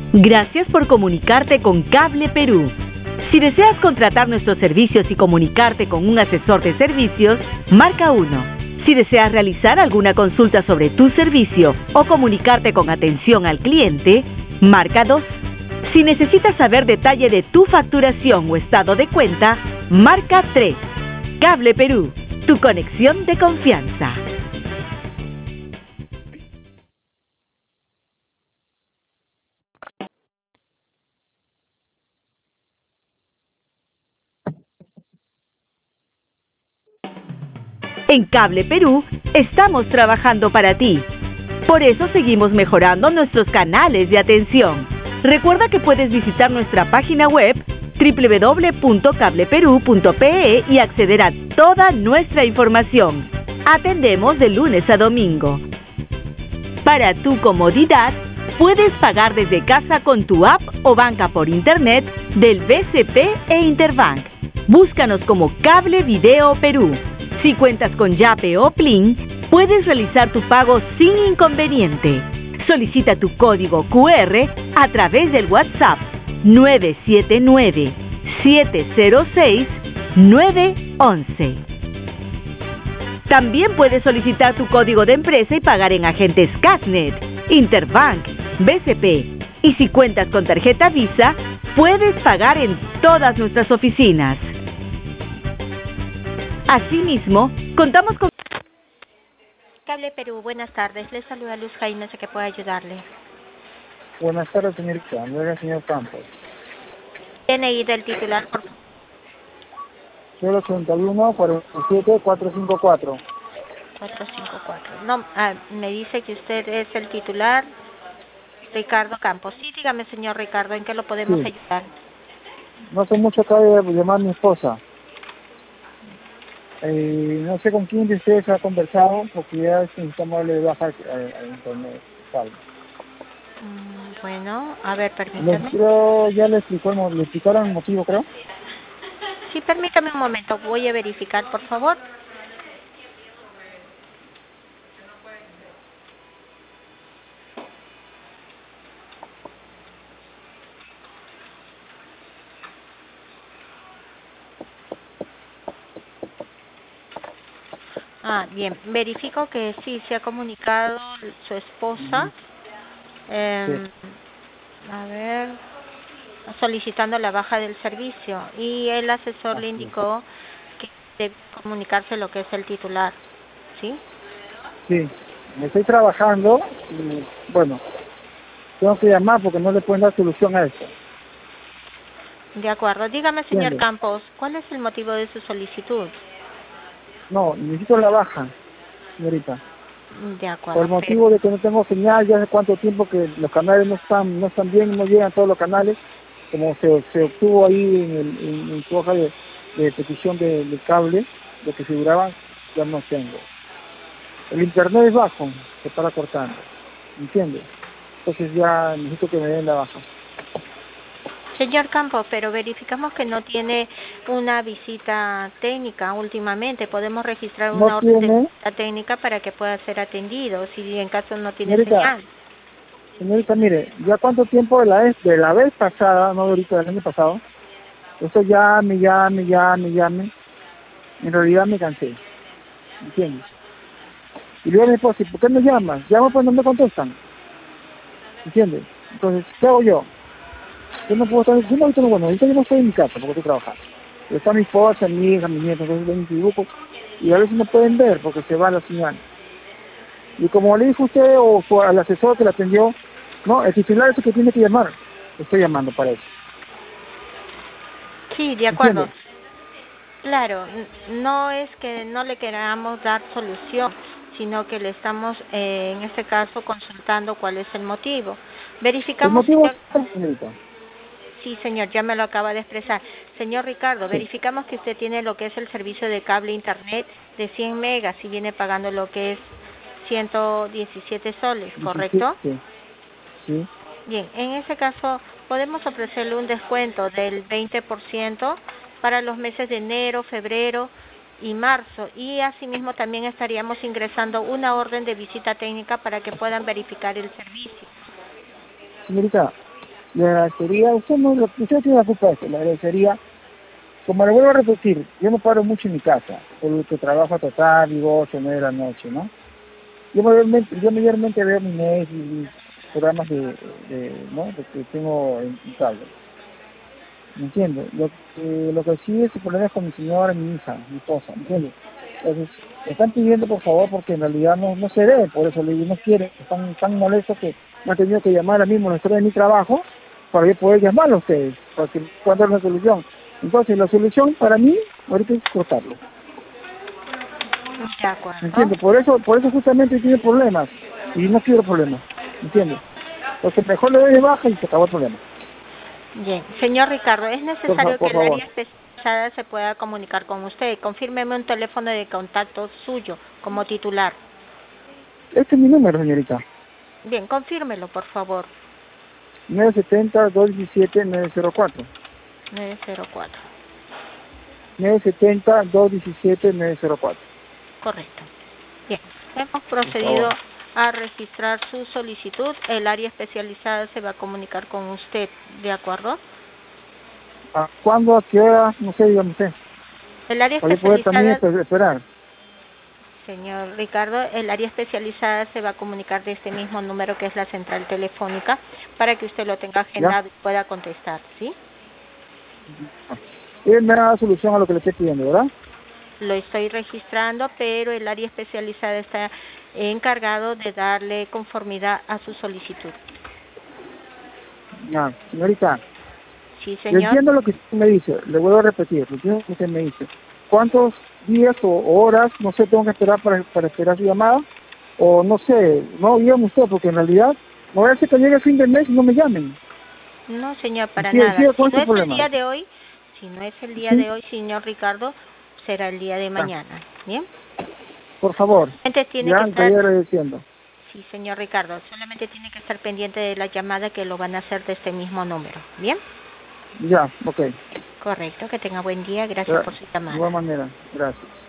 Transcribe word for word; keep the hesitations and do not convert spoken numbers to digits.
Gracias por comunicarte con Cable Perú. Si deseas contratar nuestros servicios y comunicarte con un asesor de servicios, marca uno. Si deseas realizar alguna consulta sobre tu servicio o comunicarte con atención al cliente, marca dos. Si necesitas saber detalle de tu facturación o estado de cuenta, marca tres. Cable Perú, tu conexión de confianza. En Cable Perú estamos trabajando para ti. Por eso seguimos mejorando nuestros canales de atención. Recuerda que puedes visitar nuestra página web doble u doble u doble u punto cable perú punto pe e y acceder a toda nuestra información. Atendemos de lunes a domingo. Para tu comodidad, puedes pagar desde casa con tu app o banca por internet del B C P e Interbank. Búscanos como Cable Video Perú. Si cuentas con Yape o Plin, puedes realizar tu pago sin inconveniente. Solicita tu código cu erre a través del WhatsApp nueve siete nueve, siete cero seis, nueve once. También puedes solicitar tu código de empresa y pagar en agentes Casnet, Interbank, B C P. Y si cuentas con tarjeta Visa, puedes pagar en todas nuestras oficinas. Asimismo, contamos con... Cable Perú, buenas tardes. Les saluda Luz Jaime, sé que puedo ayudarle. Buenas tardes, señorita. No era el señor Campos. ¿Tiene ahí del titular, por favor? cero ochenta y uno, cuarenta y siete, cuatrocientos cincuenta y cuatro. cuatrocientos cincuenta y cuatro. No, ah, me dice que usted es el titular, Ricardo Campos. Sí, dígame, señor Ricardo, ¿en qué lo podemos Sí. ayudar? No sé mucho, acaba de llamar a mi esposa. Eh, no sé con quién de ustedes ha conversado, porque ya necesitamos darle de baja a, a internet. Vale. Mm, bueno, a ver, Le, permítame. creo, ya le explicó, el- le explicaron el motivo, creo. Sí, permítame un momento, voy a verificar, por favor. Ah, bien, verifico que sí, se ha comunicado su esposa. Eh, a ver, solicitando la baja del servicio y el asesor le Así es. indicó que debe comunicarse lo que es el titular, ¿sí? Sí, me estoy trabajando y, bueno, tengo que llamar porque no le pueden dar solución a esto. De acuerdo. Dígame, señor ¿Entiendes? Campos, ¿cuál es el motivo de su solicitud? No, necesito la baja, señorita. De Por acuerdo, el pero... motivo de que no tengo señal, ya hace cuánto tiempo que los canales no están no están bien, no llegan todos los canales, como se, se obtuvo ahí en, el, en, en su hoja de, de petición de, de cable, de que figuraban, ya no tengo. El internet es bajo, se para cortando, ¿entiendes? Entonces ya necesito que me den la baja. Señor Campos, pero verificamos que no tiene una visita técnica últimamente. Podemos registrar No una orden de tiene, visita técnica para que pueda ser atendido, si en caso no tiene señorita, señal. señorita, mire, ya cuánto tiempo de la vez, de la vez pasada, no de ahorita, del año pasado, esto llame, llame, llame, llame, en realidad me cansé, ¿entiendes? Y le digo a mi esposa, ¿y por qué me llamas? Llamo cuando me contestan, ¿entiendes? Entonces, ¿qué hago yo? Yo no puedo estar, yo no, ahorita no, bueno, ahorita yo no estoy en mi casa porque estoy trabajando. Pero está mi esposa, mi hija, mi nieto, entonces ven mi dibujo, y a veces no pueden ver porque se va la señal. Y como le dijo usted o su, al asesor que la atendió, no, el titular es el que tiene que llamar. Estoy llamando para eso. Sí, de acuerdo. ¿Entiendes? Claro, n- no es que no le queramos dar solución, sino que le estamos, eh, en este caso, consultando cuál es el motivo. El Verificamos, motivo señor, es, señorita. sí, señor, ya me lo acaba de expresar. Señor Ricardo, Sí, verificamos que usted tiene lo que es el servicio de cable internet de cien megas y viene pagando lo que es ciento diecisiete soles, ¿correcto? diecisiete, sí. Bien, en ese caso podemos ofrecerle un descuento del veinte por ciento para los meses de enero, febrero y marzo, y asimismo también estaríamos ingresando una orden de visita técnica para que puedan verificar el servicio. Señorita, Le agradecería, usted no, usted tiene la culpa de eso, le agradecería, como le vuelvo a repetir, yo no paro mucho en mi casa, porque trabajo hasta tarde, digo, ocho, nueve de la noche, ¿no? Yo mayormente, yo mayormente veo mi mes y mis programas de, de, ¿no? De que tengo en, en cable. ¿Me entiendes? Lo que, lo que sí es el problema es con mi señora, mi hija, mi esposa, ¿me entiendes? Entonces, me están pidiendo por favor porque en realidad no, no se debe, por eso le digo, no quiere, están tan molestos que me han tenido que llamar ahora mismo a la historia de mi trabajo para yo poder llamarlo a ustedes, porque cuando es la solución. Entonces, la solución para mí, ahorita es cortarlo. De acuerdo. ¿Me entiendes? Por eso, por eso justamente tiene problemas, y no quiero problemas, ¿me entiendes? Porque mejor le doy de baja y se acabó el problema. Bien, señor Ricardo, es necesario Por, por que el favor. área especializada se pueda comunicar con usted. Confírmeme un teléfono de contacto suyo como titular. Este es mi número, señorita. Bien, confírmelo, por favor. nueve siete cero, dos uno siete, nueve cero cuatro. nueve cero cuatro. nueve siete cero, dos uno siete, nueve cero cuatro. Correcto. Bien, hemos procedido a registrar su solicitud. El área especializada se va a comunicar con usted, ¿de acuerdo? ¿A cuándo? ¿A qué hora? No sé, dígame usted. El área Para yo poder también especializada, esperar. señor Ricardo, el área especializada se va a comunicar de este mismo número que es la central telefónica para que usted lo tenga agendado y pueda contestar, ¿sí? Él me da solución a lo que le estoy pidiendo, ¿verdad? Lo estoy registrando, pero el área especializada está encargado de darle conformidad a su solicitud. Ah, señorita, Sí, yo señor. entiendo lo que usted me dice, le vuelvo a repetir, lo entiendo lo que usted me dice. ¿Cuántos días o horas, no sé, tengo que esperar para, para esperar su llamada? O no sé, no, dígame usted, porque en realidad no voy a hacer que llegue el fin del mes y no me llamen. No, señor, para Sigue, nada. sigue Si con no ese es el problema. día de hoy, si no es el día ¿Sí? de hoy, señor Ricardo, será el día de Ah, mañana, ¿bien? por favor, Solamente tiene ya que estaría estar, agradeciendo. sí, señor Ricardo, solamente tiene que estar pendiente de la llamada que lo van a hacer de este mismo número, ¿bien? Ya, ok. Correcto, que tenga buen día, gracias De por su igual llamada. manera, gracias.